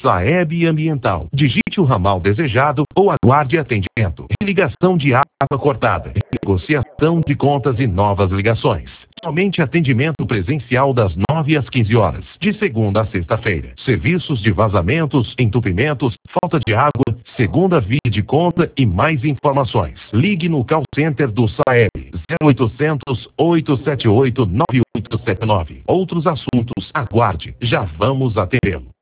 Saeb Ambiental. Digite o ramal desejado ou aguarde atendimento. Ligação de água cortada. Negociação de contas e novas ligações. Somente atendimento presencial das 9 às 15 horas, de segunda a sexta-feira. Serviços de vazamentos, entupimentos, falta de água, segunda via de conta e mais informações. Ligue no call center do Saeb 0800 878 9879. Outros assuntos, aguarde, já vamos atendê-lo.